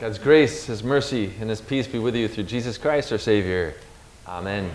God's grace, His mercy, and His peace be with you through Jesus Christ, our Savior. Amen.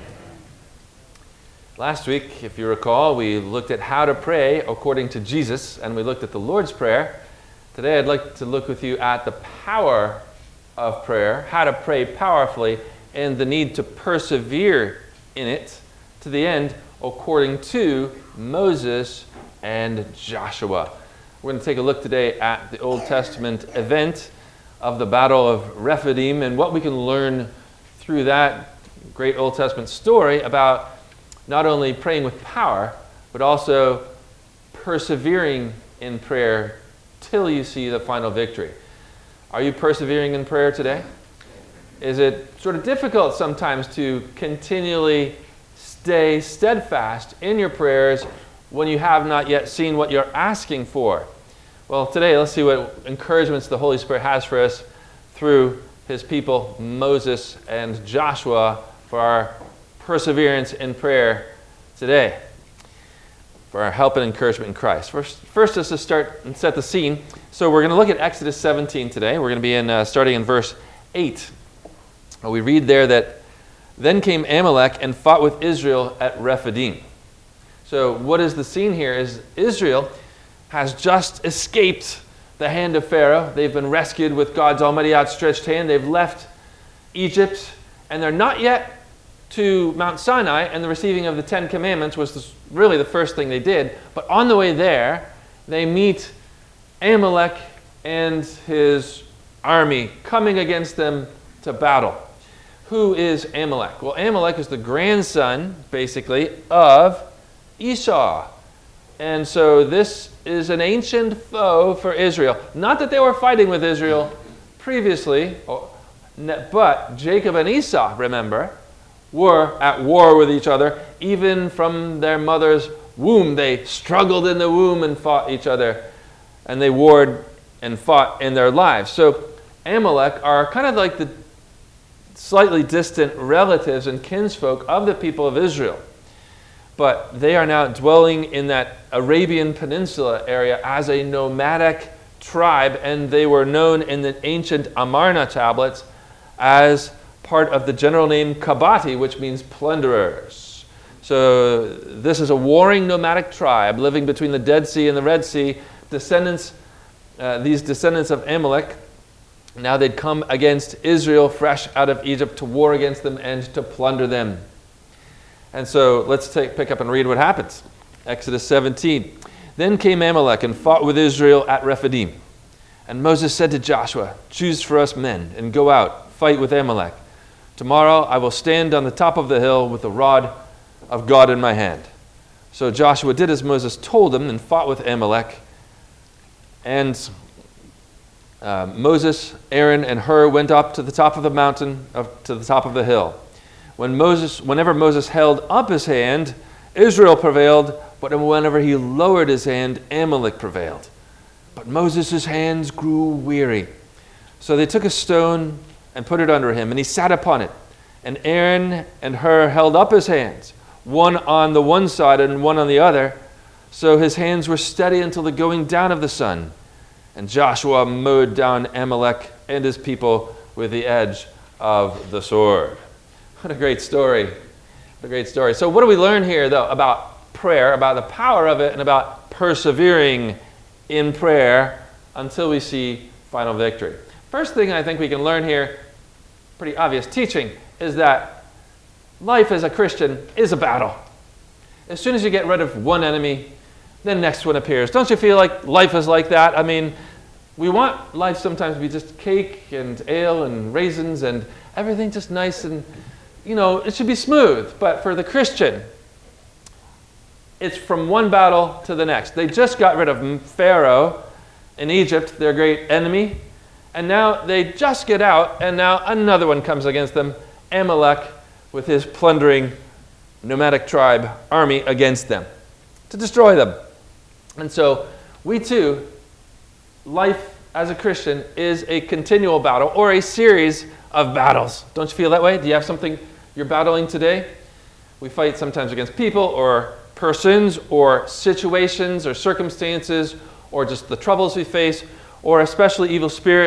Last week, if you recall, we looked at how to pray according to Jesus, and we looked at the Lord's Prayer. Today, I'd like to look with you at the power of prayer, how to pray powerfully, and the need to persevere in it to the end according to Moses and Joshua. We're going to take a look today at the Old Testament event of the Battle of Rephidim and what we can learn through that great Old Testament story about not only praying with power, but also persevering in prayer till you see the final victory. Are you persevering in prayer today? Is it sort of difficult sometimes to continually stay steadfast in your prayers when you have not yet seen what you're asking for? Well, today let's see what encouragements the Holy Spirit has for us through His people, Moses and Joshua, for our perseverance in prayer today, for our help and encouragement in Christ. First is to start and set the scene. So we're going to look at Exodus 17 today. We're going to be starting in verse 8. We read there that, "Then came Amalek and fought with Israel at Rephidim." So what is the scene here is Israel has just escaped the hand of Pharaoh. They've been rescued with God's almighty outstretched hand. They've left Egypt, and they're not yet to Mount Sinai, and the receiving of the Ten Commandments was really the first thing they did. But on the way there, they meet Amalek and his army coming against them to battle. Who is Amalek? Well, Amalek is the grandson, basically, of Esau. And so this is an ancient foe for Israel. Not that they were fighting with Israel previously, but Jacob and Esau, remember, were at war with each other. Even from their mother's womb, they struggled in the womb and fought each other. And they warred and fought in their lives. So Amalek are kind of like the slightly distant relatives and kinsfolk of the people of Israel. But they are now dwelling in that Arabian Peninsula area as a nomadic tribe, and they were known in the ancient Amarna tablets as part of the general name Kabati, which means plunderers. So this is a warring nomadic tribe living between the Dead Sea and the Red Sea. These descendants of Amalek, now they'd come against Israel fresh out of Egypt to war against them and to plunder them. And so let's pick up and read what happens. Exodus 17. "Then came Amalek and fought with Israel at Rephidim. And Moses said to Joshua, 'Choose for us men and go out, fight with Amalek. Tomorrow I will stand on the top of the hill with the rod of God in my hand.' So Joshua did as Moses told him and fought with Amalek. And Moses, Aaron, and Hur went up to the top of the mountain, to the top of the hill. Whenever Moses held up his hand, Israel prevailed, but whenever he lowered his hand, Amalek prevailed. But Moses' hands grew weary. So they took a stone and put it under him, and he sat upon it. And Aaron and Hur held up his hands, one on the one side and one on the other, so his hands were steady until the going down of the sun. And Joshua mowed down Amalek and his people with the edge of the sword." What a great story. What a great story. So what do we learn here, though, about prayer, about the power of it, and about persevering in prayer until we see final victory? First thing I think we can learn here, pretty obvious teaching, is that life as a Christian is a battle. As soon as you get rid of one enemy, the next one appears. Don't you feel like life is like that? I mean, we want life sometimes to be just cake and ale and raisins and everything just nice and, it should be smooth. But for the Christian, it's from one battle to the next. They just got rid of Pharaoh in Egypt, their great enemy, and now they just get out, and now another one comes against them, Amalek, with his plundering nomadic tribe army against them to destroy them. And so we too, life as a Christian is a continual battle or a series of battles. Don't you feel that way? Do you have something you're battling today? We fight sometimes against people or persons or situations or circumstances or just the troubles we face or especially evil spirits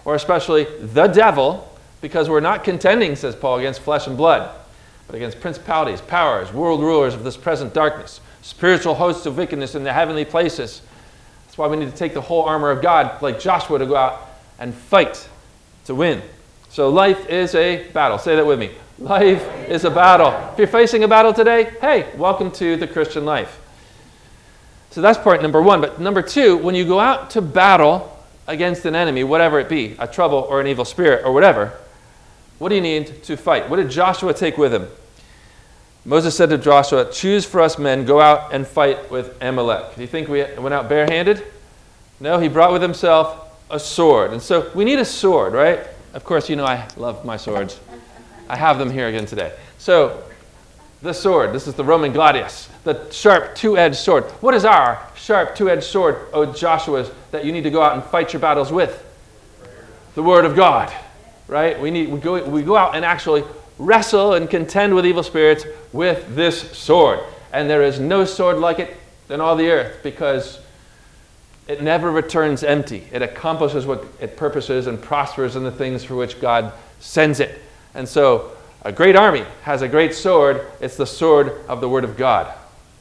or especially the devil, because we're not contending, says Paul, against flesh and blood, but against principalities, powers, world rulers of this present darkness, spiritual hosts of wickedness in the heavenly places. That's why we need to take the whole armor of God, like Joshua, to go out and fight to win. So life is a battle. Say that with me. Life is a battle. If you're facing a battle today, hey, welcome to the Christian life. So that's part number one. But number two, when you go out to battle against an enemy, whatever it be, a trouble or an evil spirit or whatever, what do you need to fight? What did Joshua take with him? Moses said to Joshua, choose for us men, go out and fight with Amalek. Do you think we went out barehanded? No, he brought with himself a sword. And so we need a sword, right? Of course, you know I love my swords. I have them here again today. So the sword, this is the Roman gladius, the sharp two-edged sword. What is our sharp two-edged sword, O Joshua's, that you need to go out and fight your battles with? The Word of God, right? We go out and actually wrestle and contend with evil spirits with this sword. And there is no sword like it in all the earth, because it never returns empty. It accomplishes what it purposes and prospers in the things for which God sends it. And so a great army has a great sword. It's the sword of the Word of God.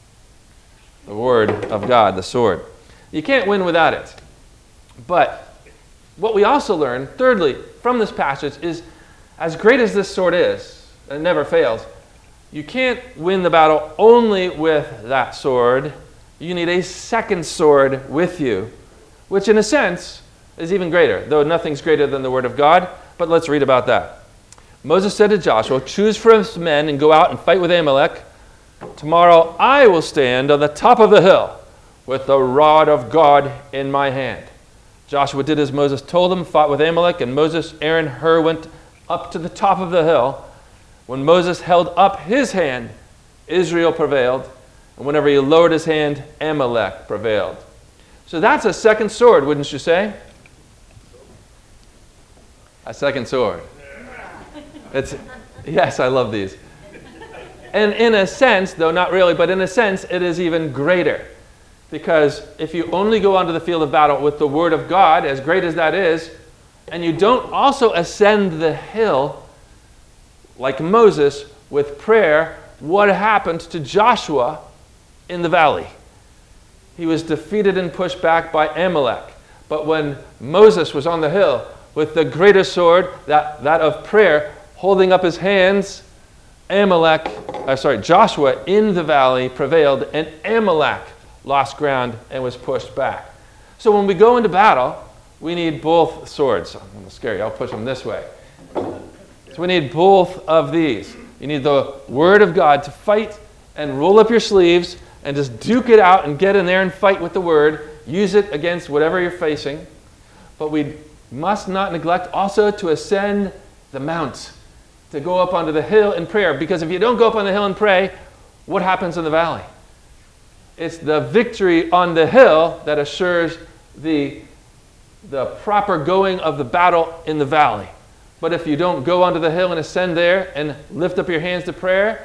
The Word of God, the sword. You can't win without it. But what we also learn, thirdly, from this passage is, as great as this sword is, and it never fails, you can't win the battle only with that sword. You need a second sword with you, which in a sense is even greater, though nothing's greater than the Word of God. But let's read about that. Moses said to Joshua, choose for us men and go out and fight with Amalek. Tomorrow I will stand on the top of the hill with the rod of God in my hand. Joshua did as Moses told him, fought with Amalek, and Moses, Aaron, Hur went up to the top of the hill. When Moses held up his hand, Israel prevailed, and whenever he lowered his hand, Amalek prevailed. So that's a second sword, wouldn't you say? A second sword. Yes, I love these. And in a sense, though not really, but in a sense, it is even greater. Because if you only go onto the field of battle with the Word of God, as great as that is, and you don't also ascend the hill, like Moses, with prayer, what happened to Joshua in the valley? He was defeated and pushed back by Amalek. But when Moses was on the hill with the greater sword, that of prayer, holding up his hands, Joshua in the valley prevailed, and Amalek lost ground and was pushed back. So when we go into battle, we need both swords. I'm going to scare you. I'll push them this way. So we need both of these. You need the Word of God to fight and roll up your sleeves and just duke it out and get in there and fight with the Word. Use it against whatever you're facing. But we must not neglect also to ascend the mount, to go up onto the hill in prayer. Because if you don't go up on the hill and pray, what happens in the valley? It's the victory on the hill that assures the proper going of the battle in the valley. But if you don't go onto the hill and ascend there and lift up your hands to prayer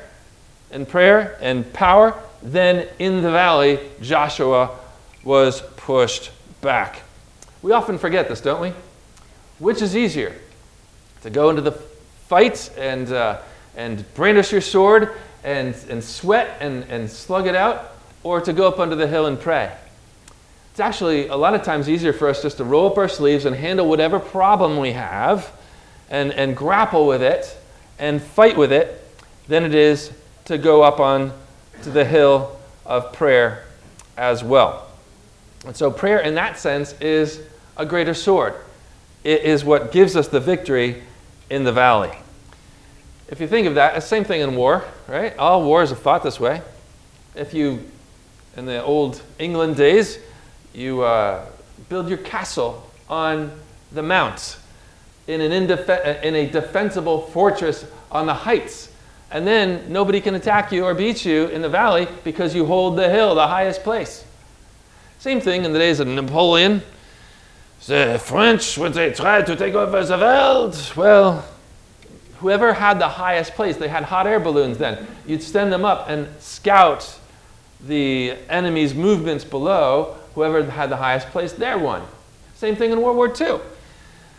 and power, then in the valley, Joshua was pushed back. We often forget this, don't we? Which is easier? To go into the fight and brandish your sword and sweat and slug it out, or to go up under the hill and pray? It's actually a lot of times easier for us just to roll up our sleeves and handle whatever problem we have and grapple with it and fight with it than it is to go up on to the hill of prayer as well. And so prayer in that sense is a greater sword. It is what gives us the victory in the valley. If you think of that, it's the same thing in war, right? All wars are fought this way. If you, in the old England days, you build your castle on the mount in a defensible fortress on the heights. And then nobody can attack you or beat you in the valley because you hold the hill, the highest place. Same thing in the days of Napoleon. The French, when they tried to take over the world, well, whoever had the highest place, they had hot air balloons then. You'd send them up and scout the enemy's movements below. Whoever had the highest place, there won. Same thing in World War II.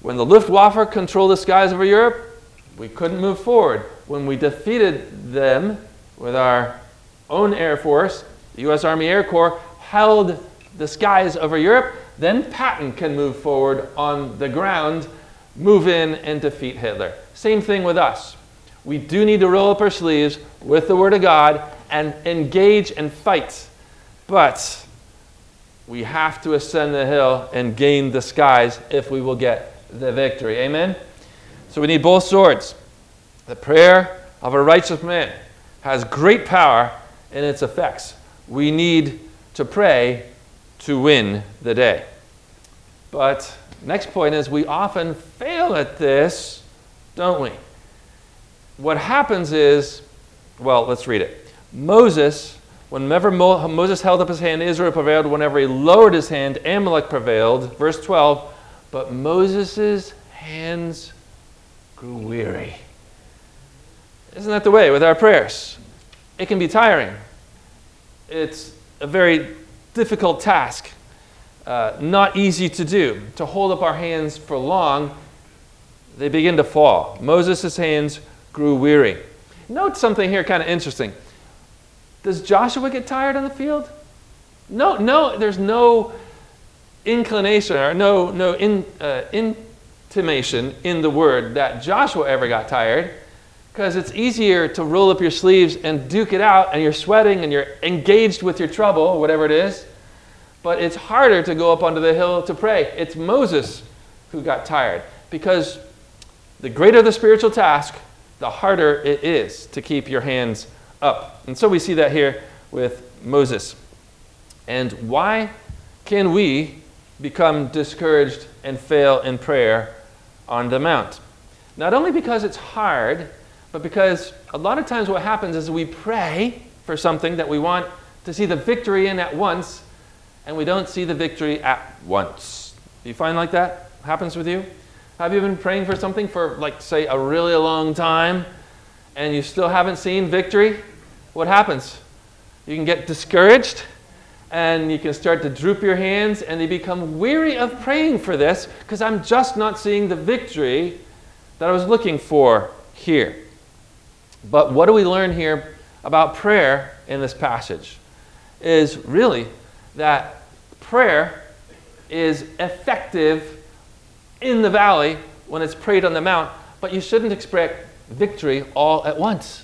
When the Luftwaffe controlled the skies over Europe, we couldn't move forward. When we defeated them with our own Air Force, the U.S. Army Air Corps held the skies over Europe, then Patton can move forward on the ground, move in and defeat Hitler. Same thing with us. We do need to roll up our sleeves with the Word of God and engage and fight. But we have to ascend the hill and gain the skies if we will get the victory. Amen? So we need both swords. The prayer of a righteous man has great power in its effects. We need to pray to win the day. But next point is we often fail at this, don't we? What happens is, well, let's read it. Moses, whenever Moses held up his hand, Israel prevailed. Whenever he lowered his hand, Amalek prevailed. Verse 12, but Moses' hands grew weary. Isn't that the way with our prayers? It can be tiring. It's a very difficult task, not easy to do. To hold up our hands for long, they begin to fall. Moses' hands grew weary. Note something here kind of interesting. Does Joshua get tired on the field? No, there's no inclination or no intimation in the word that Joshua ever got tired, because it's easier to roll up your sleeves and duke it out, and you're sweating and you're engaged with your trouble, whatever it is. But it's harder to go up onto the hill to pray. It's Moses who got tired, because the greater the spiritual task, the harder it is to keep your hands up. And so we see that here with Moses. And why can we become discouraged and fail in prayer on the mount? Not only because it's hard, but because a lot of times what happens is we pray for something that we want to see the victory in at once, and we don't see the victory at once. Do you find like that happens with you? Have you been praying for something for, like, say, a really long time, and you still haven't seen victory? What happens? You can get discouraged, and you can start to droop your hands, and you become weary of praying for this because I'm just not seeing the victory that I was looking for here. But what do we learn here about prayer in this passage? Is really that prayer is effective in the valley when it's prayed on the mount, but you shouldn't expect victory all at once.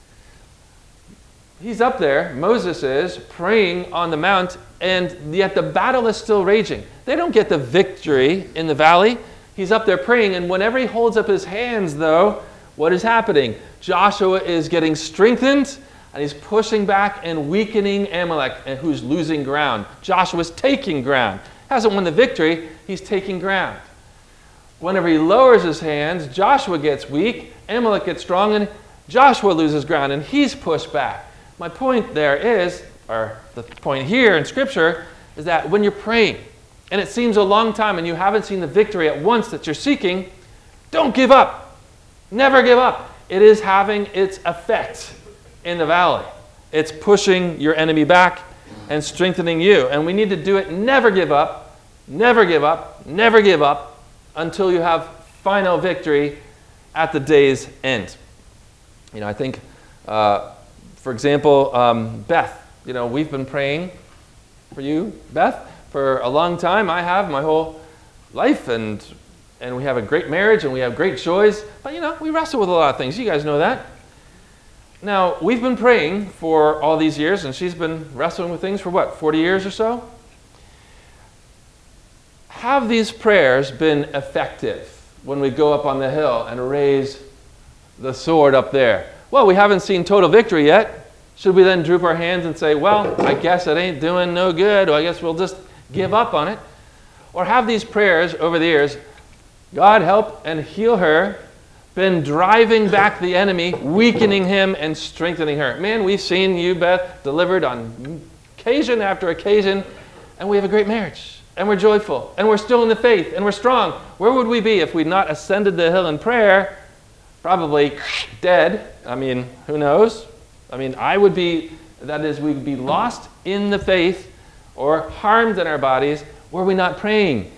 He's up there, Moses is, praying on the mount, and yet the battle is still raging. They don't get the victory in the valley. He's up there praying, and whenever he holds up his hands, though, what is happening? Joshua is getting strengthened, and he's pushing back and weakening Amalek, who's losing ground. Joshua's taking ground. Hasn't won the victory, he's taking ground. Whenever he lowers his hands, Joshua gets weak, Amalek gets strong, and Joshua loses ground, and he's pushed back. My point there is, or the point here in Scripture, is that when you're praying, and it seems a long time, and you haven't seen the victory at once that you're seeking, don't give up. Never give up. It is having its effect in the valley. It's pushing your enemy back and strengthening you. And we need to do it. Never give up. Never give up. Never give up until you have final victory at the day's end. You know, I think, for example, Beth. You know, we've been praying for you, Beth, for a long time. I have my whole life, and we have a great marriage, and we have great joys. But, you know, we wrestle with a lot of things. You guys know that. Now, we've been praying for all these years, and she's been wrestling with things for, 40 years or so? Have these prayers been effective when we go up on the hill and raise the sword up there? Well, we haven't seen total victory yet. Should we then droop our hands and say, well, I guess it ain't doing no good, or I guess we'll just give up on it? Or have these prayers over the years, God help and heal her, been driving back the enemy, weakening him and strengthening her? Man, we've seen you, Beth, delivered on occasion after occasion, and we have a great marriage, and we're joyful, and we're still in the faith, and we're strong. Where would we be if we'd not ascended the hill in prayer? Probably dead. I mean, who knows? I mean, we'd be lost in the faith or harmed in our bodies were we not praying.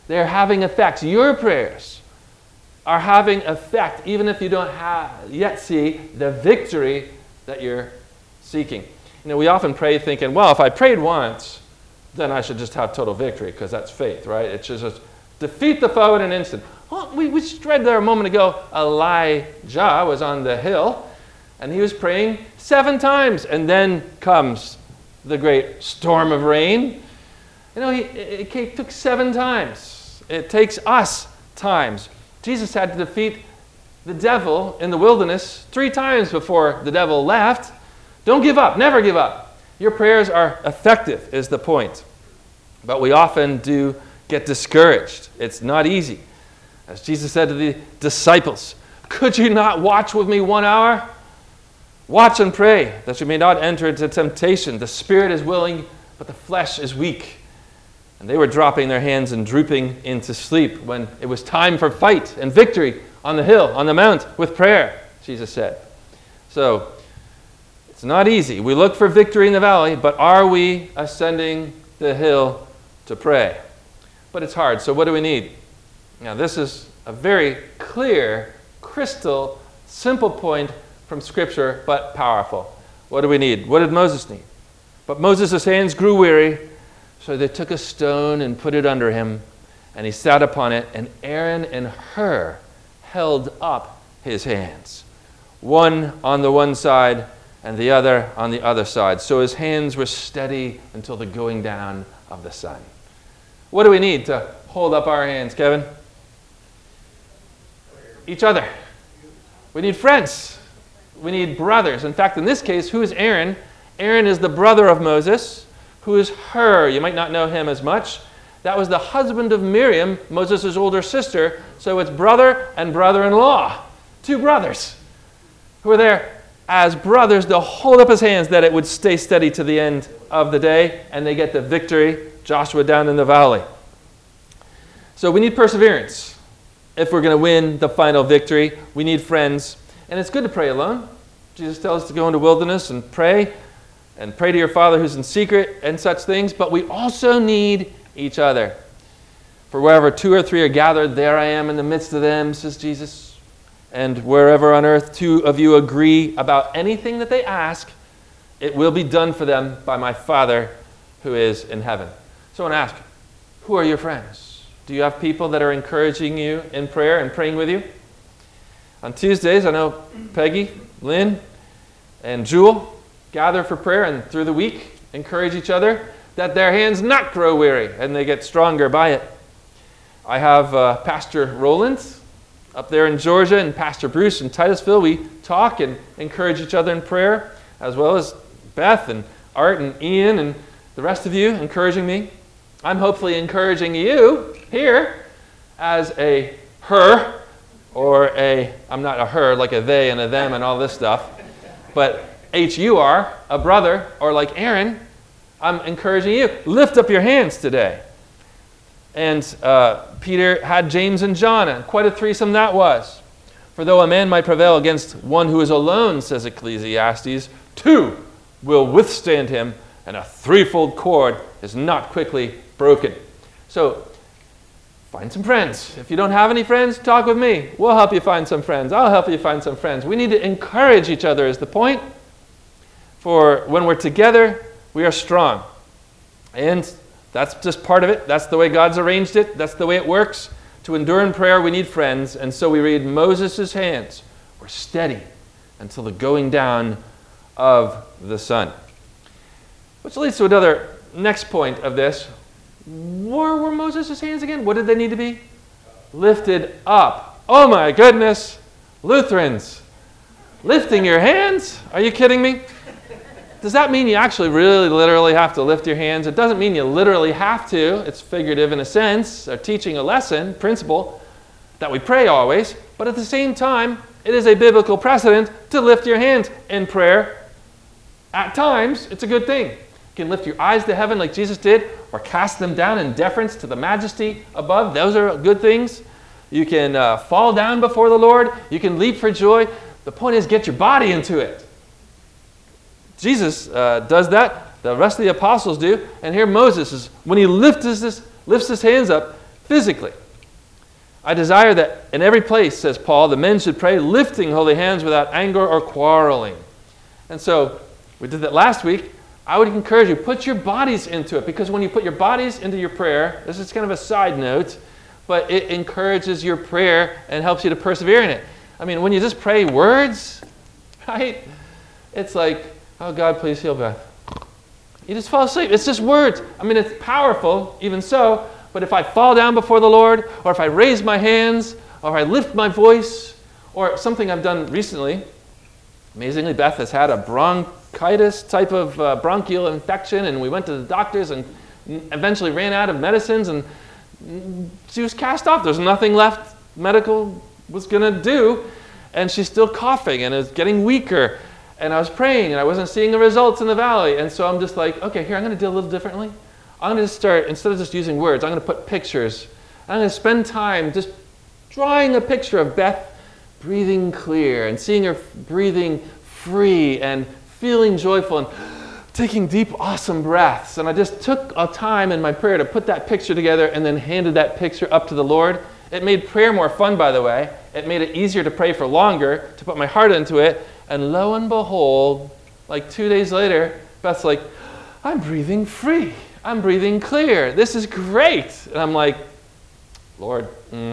They're having effects. Your prayers are having effect, even if you don't yet see the victory that you're seeking. We often pray thinking, well, if I prayed once, then I should just have total victory, because that's faith, right? It should just defeat the foe in an instant. Well, we just read there a moment ago, Elijah was on the hill, and he was praying 7 times, and then comes the great storm of rain. It took 7 times. It takes us times. Jesus had to defeat the devil in the wilderness 3 times before the devil left. Don't give up. Never give up. Your prayers are effective, is the point. But we often do get discouraged. It's not easy. As Jesus said to the disciples, could you not watch with me 1 hour? Watch and pray, that you may not enter into temptation. The spirit is willing, but the flesh is weak. And they were dropping their hands and drooping into sleep when it was time for fight and victory on the hill, on the mount, with prayer, Jesus said. So, it's not easy. We look for victory in the valley, but are we ascending the hill to pray? But it's hard, so what do we need? Now, this is a very clear, crystal, simple point from Scripture, but powerful. What do we need? What did Moses need? But Moses' hands grew weary, so they took a stone and put it under him, and he sat upon it, and Aaron and Hur held up his hands, one on the one side and the other on the other side. So his hands were steady until the going down of the sun. What do we need to hold up our hands, Kevin? Each other. We need friends. We need brothers. In fact, in this case, who is Aaron? Aaron is the brother of Moses. Who is Hur? You might not know him as much. That was the husband of Miriam, Moses' older sister. So it's brother and brother-in-law. 2 brothers who are there as brothers to hold up his hands that it would stay steady to the end of the day, and they get the victory. Joshua down in the valley. So we need perseverance. If we're going to win the final victory, we need friends. And it's good to pray alone. Jesus tells us to go into wilderness and pray to your Father who's in secret and such things. But we also need each other. For wherever 2 or 3 are gathered, there I am in the midst of them, says Jesus. And wherever on earth 2 of you agree about anything that they ask, it will be done for them by my Father who is in heaven. So I want to ask, who are your friends? Do you have people that are encouraging you in prayer and praying with you? On Tuesdays, I know Peggy, Lynn, and Jewel gather for prayer, and through the week encourage each other that their hands not grow weary and they get stronger by it. I have Pastor Roland up there in Georgia and Pastor Bruce in Titusville. We talk and encourage each other in prayer, as well as Beth and Art and Ian and the rest of you encouraging me. I'm hopefully encouraging you here as a her, or I'm not a her like a they and a them and all this stuff, but HUR, a brother, or like Aaron, I'm encouraging you. Lift up your hands today. And Peter had James and John, and quite a threesome that was. For though a man might prevail against one who is alone, says Ecclesiastes, 2 will withstand him, and a 3-fold cord is not quickly broken. So, find some friends. If you don't have any friends, talk with me. We'll help you find some friends. I'll help you find some friends. We need to encourage each other is the point. For when we're together, we are strong. And that's just part of it. That's the way God's arranged it. That's the way it works. To endure in prayer, we need friends. And so we read Moses' hands were steady until the going down of the sun. Which leads to another next point of this. Where were Moses' hands again? What did they need to be? Lifted up. Oh my goodness. Lutherans. Lifting your hands? Are you kidding me? Does that mean you actually really literally have to lift your hands? It doesn't mean you literally have to. It's figurative in a sense. They're teaching a lesson, principle, that we pray always. But at the same time, it is a biblical precedent to lift your hands in prayer. At times, it's a good thing. You can lift your eyes to heaven like Jesus did, or cast them down in deference to the majesty above. Those are good things. You can fall down before the Lord. You can leap for joy. The point is, get your body into it. Jesus does that. The rest of the apostles do. And here Moses is, when he lifts his hands up, physically. I desire that in every place, says Paul, the men should pray, lifting holy hands without anger or quarreling. And so, we did that last week. I would encourage you, put your bodies into it, because when you put your bodies into your prayer, this is kind of a side note, but it encourages your prayer and helps you to persevere in it. I mean, when you just pray words, right? It's like, oh God, please heal Beth. You just fall asleep. It's just words. I mean, it's powerful, even so, but if I fall down before the Lord, or if I raise my hands, or if I lift my voice, or something I've done recently, amazingly, Beth has had a bronchitis type of bronchial infection, and we went to the doctors and eventually ran out of medicines, and she was cast off. There's nothing left medical was going to do, and she's still coughing and is getting weaker. And I was praying, and I wasn't seeing the results in the valley, and so I'm just like, okay, here, I'm going to do a little differently. I'm going to start, instead of just using words, I'm going to put pictures. I'm going to spend time just drawing a picture of Beth breathing clear and seeing her breathing free and feeling joyful and taking deep, awesome breaths. And I just took a time in my prayer to put that picture together and then handed that picture up to the Lord. It made prayer more fun, by the way. It made it easier to pray for longer, to put my heart into it. And lo and behold, like 2 days later, Beth's like, I'm breathing free. I'm breathing clear. This is great. And I'm like, Lord,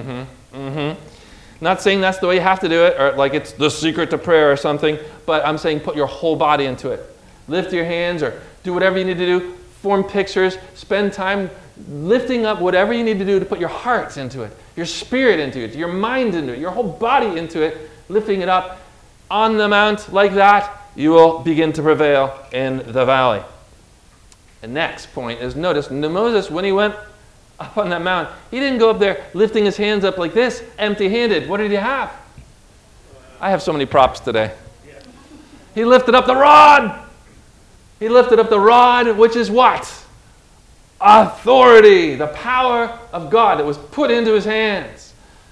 Not saying that's the way you have to do it, or like it's the secret to prayer or something, but I'm saying put your whole body into it. Lift your hands or do whatever you need to do. Form pictures. Spend time lifting up whatever you need to do to put your heart into it, your spirit into it, your mind into it, your whole body into it, lifting it up. On the mount like that, you will begin to prevail in the valley. The next point is, notice Moses, when he went up on that mount, he didn't go up there lifting his hands up like this, empty-handed. What did he have? I have so many props today. He lifted up the rod. He lifted up the rod, which is what? Authority, the power of God that was put into his hands.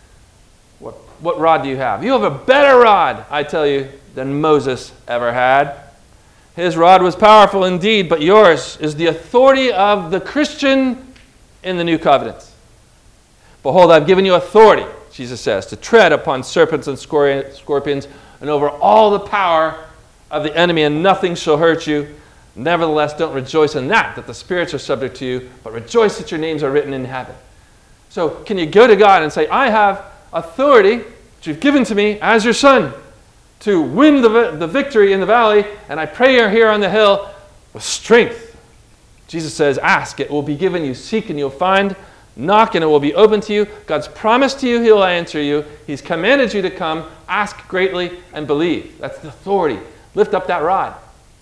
What rod do you have? You have a better rod, I tell you, than Moses ever had. His rod was powerful indeed, but yours is the authority of the Christian in the new covenant. Behold, I've given you authority, Jesus says, to tread upon serpents and scorpions and over all the power of the enemy, and nothing shall hurt you. Nevertheless, don't rejoice in that the spirits are subject to you, but rejoice that your names are written in heaven. So can you go to God and say, I have authority that you've given to me as your son to win the victory in the valley, and I pray you're here on the hill with strength. Jesus says, ask, it will be given you. Seek, and you'll find. Knock, and it will be open to you. God's promised to you, he'll answer you. He's commanded you to come. Ask greatly and believe. That's the authority. Lift up that rod.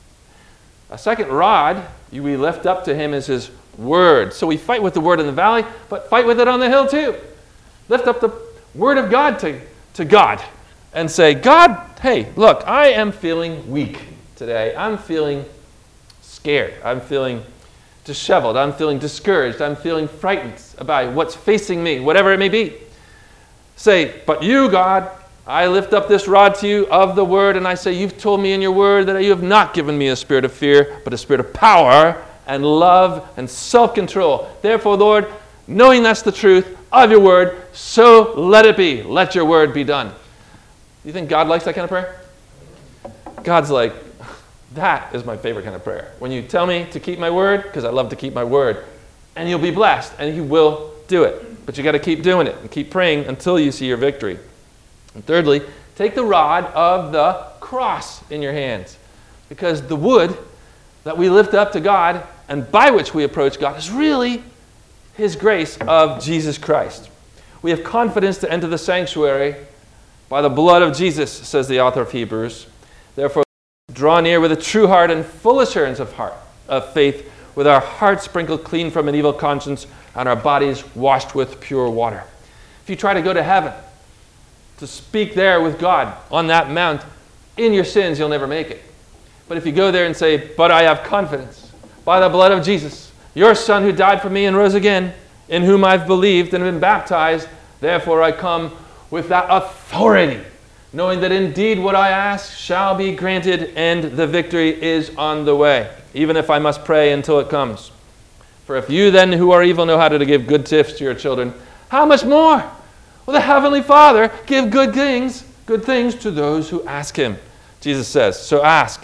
A second rod we lift up to him is his word. So we fight with the word in the valley, but fight with it on the hill too. Lift up the word of God to God and say, God, hey, look, I am feeling weak today. I'm feeling scared. I'm feeling disheveled. I'm feeling discouraged. I'm feeling frightened about what's facing me, whatever it may be. Say, but you, God, I lift up this rod to you of the word, and I say, you've told me in your word that you have not given me a spirit of fear, but a spirit of power and love and self-control. Therefore, Lord, knowing that's the truth of your word, so let it be. Let your word be done. You think God likes that kind of prayer? God's like, that is my favorite kind of prayer. When you tell me to keep my word, because I love to keep my word, and you'll be blessed, and he will do it. But you got to keep doing it and keep praying until you see your victory. And thirdly, take the rod of the cross in your hands, because the wood that we lift up to God and by which we approach God is really his grace of Jesus Christ. We have confidence to enter the sanctuary by the blood of Jesus, says the author of Hebrews. Therefore, draw near with a true heart and full assurance of faith, with our hearts sprinkled clean from an evil conscience and our bodies washed with pure water. If you try to go to heaven, to speak there with God on that mount, in your sins, you'll never make it. But if you go there and say, but I have confidence, by the blood of Jesus, your Son who died for me and rose again, in whom I've believed and been baptized, therefore I come with that authority, knowing that indeed what I ask shall be granted, and the victory is on the way, even if I must pray until it comes. For if you then who are evil know how to give good gifts to your children, How much more will the Heavenly Father give good things to those who ask him? Jesus says, so ask.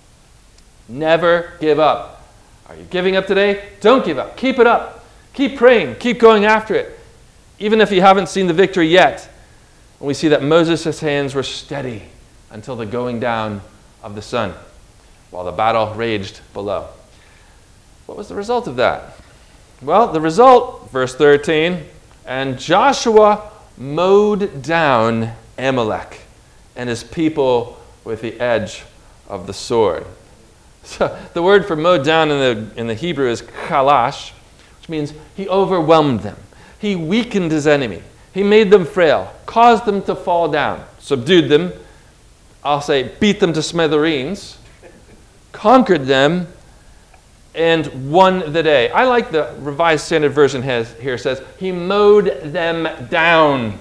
Never give up. Are you giving up today? Don't give up. Keep it up. Keep praying. Keep going after it. Even if you haven't seen the victory yet, we see that Moses' hands were steady until the going down of the sun, while the battle raged below. What was the result of that? Well, the result, verse 13, and Joshua mowed down Amalek and his people with the edge of the sword. So the word for mowed down in the Hebrew is khalash, which means he overwhelmed them. He weakened his enemy. He made them frail, caused them to fall down, subdued them, I'll say beat them to smithereens, conquered them, and won the day. I like the Revised Standard Version here says, he mowed them down.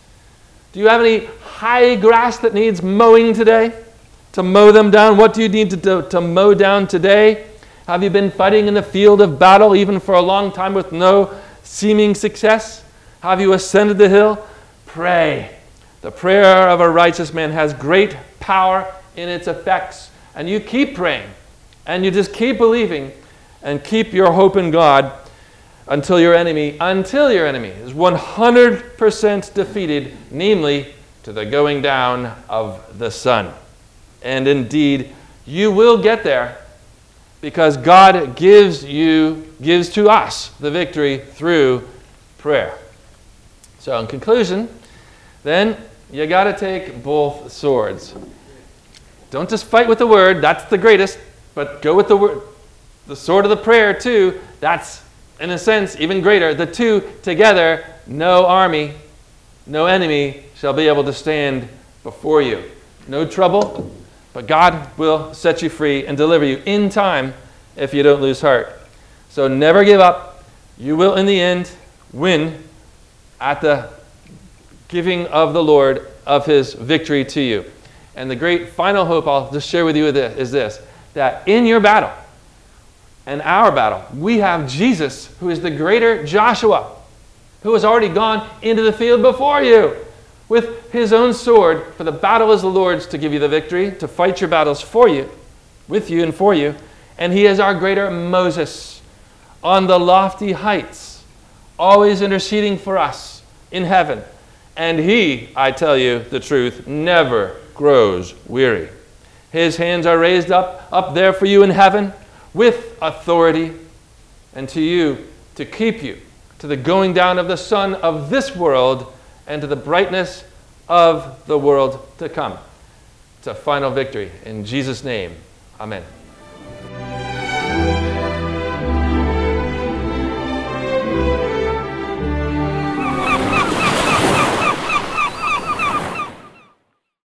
Do you have any high grass that needs mowing today? To mow them down? What do you need to mow down today? Have you been fighting in the field of battle even for a long time with no seeming success? Have you ascended the hill? Pray. The prayer of a righteous man has great power in its effects. And you keep praying. And you just keep believing. And keep your hope in God until your enemy is 100% defeated, namely to the going down of the sun. And indeed, you will get there because God gives to us the victory through prayer. So in conclusion, then you got to take both swords. Don't just fight with the word, that's the greatest, but go with the word. The sword of the prayer too, that's in a sense even greater. The two together, no army, no enemy shall be able to stand before you. No trouble, but God will set you free and deliver you in time if you don't lose heart. So never give up. You will in the end win at the giving of the Lord of his victory to you. And the great final hope I'll just share with you is this, that in your battle and our battle, we have Jesus, who is the greater Joshua, who has already gone into the field before you with his own sword, for the battle is the Lord's to give you the victory, to fight your battles for you, with you and for you. And he is our greater Moses on the lofty heights, always interceding for us in heaven. And he, I tell you the truth, never grows weary. His hands are raised up there for you in heaven with authority, and to you, to keep you to the going down of the sun of this world and to the brightness of the world to come. It's a final victory. In Jesus' name, amen.